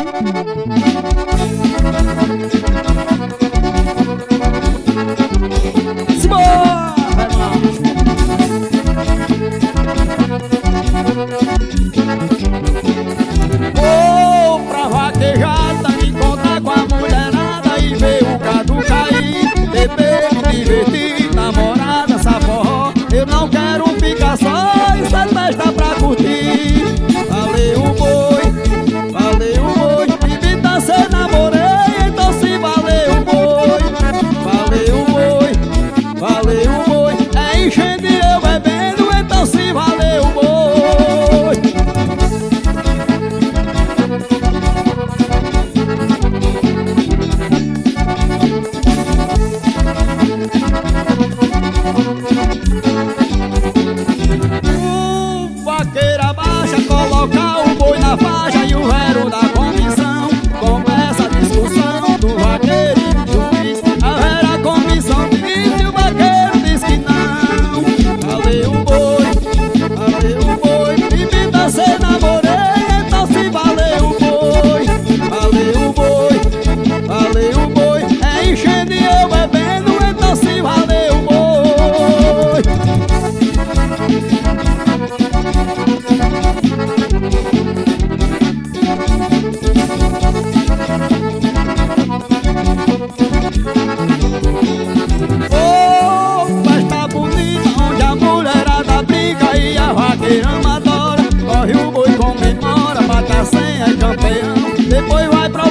Vou pra vaquejada, me encontrar com a mulherada e ver o gado cair, beber, me divertir, namorada, saforró. Eu não quero ficar só, isso é festa pra curtir. Valeu o boi, bebida cê namorei, então se valeu o boi. Valeu o boi, é enchendo e eu bebendo, então se valeu o boi. Vaqueira baixa, colocar o boi na faixa e o vero da comissão. Começa a discussão do vaqueiro e do juiz. A vera comissão diz e o vaqueiro diz que não. Valeu o boi, bebida cê namorei, então se valeu o boi. Valeu o boi, é enchendo e eu bebendo, então se valeu o boi. Festa bonita onde a mulherada brinca e a vaqueirama adora. Corre o boi, comemora, bate a senha, é campeão. Depois vai pra